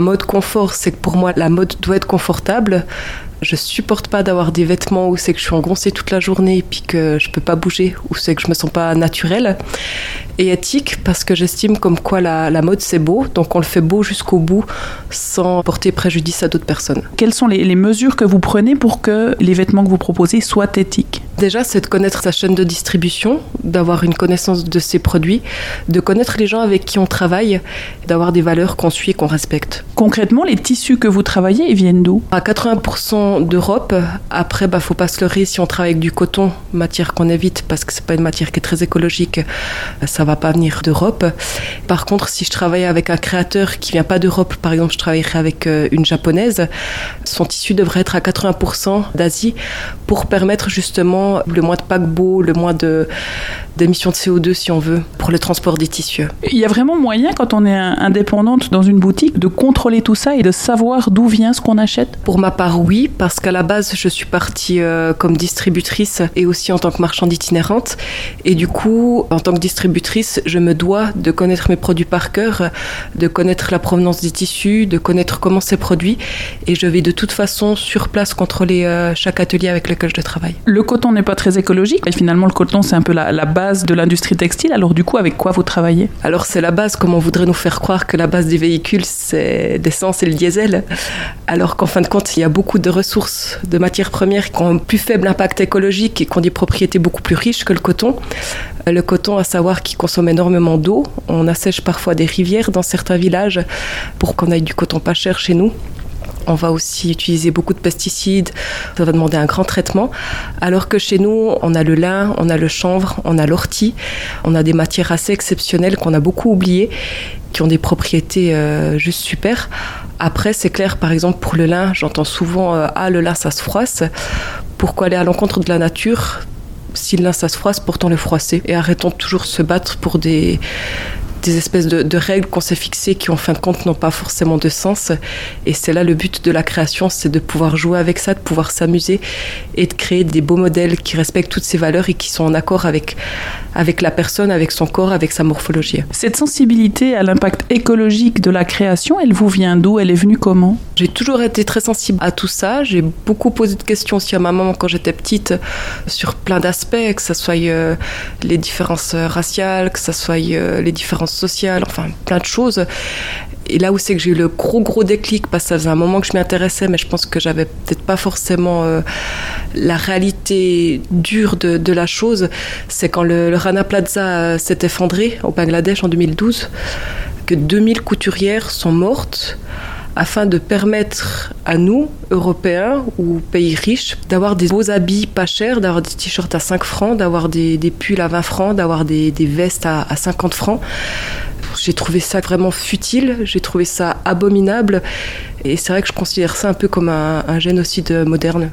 Mode confort, c'est que pour moi, la mode doit être confortable. Je supporte pas d'avoir des vêtements où c'est que je suis engoncée toute la journée et puis que je peux pas bouger, où c'est que je me sens pas naturelle. Et éthique, parce que j'estime comme quoi la mode c'est beau, donc on le fait beau jusqu'au bout sans porter préjudice à d'autres personnes. Quelles sont les mesures que vous prenez pour que les vêtements que vous proposez soient éthiques ? Déjà, c'est de connaître sa chaîne de distribution, d'avoir une connaissance de ses produits, de connaître les gens avec qui on travaille, d'avoir des valeurs qu'on suit et qu'on respecte. Concrètement, les tissus que vous travaillez, ils viennent d'où ? À 80% d'Europe. Après, faut pas se leurrer, si on travaille avec du coton, matière qu'on évite parce que c'est pas une matière qui est très écologique, ça va pas venir d'Europe. Par contre, si je travaille avec un créateur qui vient pas d'Europe, par exemple, je travaillerai avec une japonaise, son tissu devrait être à 80% d'Asie pour permettre justement le moins de paquebots, le moins d'émissions de CO2 si on veut, pour le transport des tissus. Il y a vraiment moyen, quand on est indépendante dans une boutique, de contrôler tout ça et de savoir d'où vient ce qu'on achète ? Pour ma part, oui, parce qu'à la base, je suis partie comme distributrice et aussi en tant que marchande itinérante. Et du coup, en tant que distributrice, je me dois de connaître mes produits par cœur, de connaître la provenance des tissus, de connaître comment c'est produit. Et je vais de toute façon sur place contrôler chaque atelier avec lequel je travaille. Le coton n'est pas très écologique. Et finalement, le coton, c'est un peu la base de l'industrie textile. Alors du coup, avec quoi vous travaillez ? Alors c'est la base, comme on voudrait nous faire croire que la base des véhicules, c'est l'essence et le diesel. Alors qu'en fin de compte, il y a beaucoup de ressources, de matières premières qui ont un plus faible impact écologique et qui ont des propriétés beaucoup plus riches que le coton. Le coton, à savoir qu'il consomme énormément d'eau. On assèche parfois des rivières dans certains villages pour qu'on ait du coton pas cher chez nous. On va aussi utiliser beaucoup de pesticides, ça va demander un grand traitement. Alors que chez nous, on a le lin, on a le chanvre, on a l'ortie, on a des matières assez exceptionnelles qu'on a beaucoup oubliées, qui ont des propriétés juste super. Après, c'est clair, par exemple, pour le lin, j'entends souvent « le lin, ça se froisse ». Pourquoi aller à l'encontre de la nature ? Si le lin, ça se froisse, pourtant le froisser. Et arrêtons de toujours se battre pour des espèces de règles qu'on s'est fixées qui, en fin de compte, n'ont pas forcément de sens. Et c'est là le but de la création, c'est de pouvoir jouer avec ça, de pouvoir s'amuser et de créer des beaux modèles qui respectent toutes ces valeurs et qui sont en accord avec la personne, avec son corps, avec sa morphologie. Cette sensibilité à l'impact écologique de la création, elle vous vient d'où ? Elle est venue comment ? J'ai toujours été très sensible à tout ça. J'ai beaucoup posé de questions aussi à ma maman quand j'étais petite sur plein d'aspects, que ce soit les différences raciales, que ce soit les différences sociales, enfin plein de choses. Et là où c'est que j'ai eu le gros déclic, parce que ça faisait un moment que je m'y intéressais, mais je pense que j'avais peut-être pas forcément la réalité dure de la chose, c'est quand le Rana Plaza s'est effondré au Bangladesh en 2012, que 2000 couturières sont mortes afin de permettre à nous, Européens ou pays riches, d'avoir des beaux habits pas chers, d'avoir des t-shirts à 5 francs, d'avoir des pulls à 20 francs, d'avoir des vestes à 50 francs. J'ai trouvé ça vraiment futile, j'ai trouvé ça abominable et c'est vrai que je considère ça un peu comme un génocide moderne.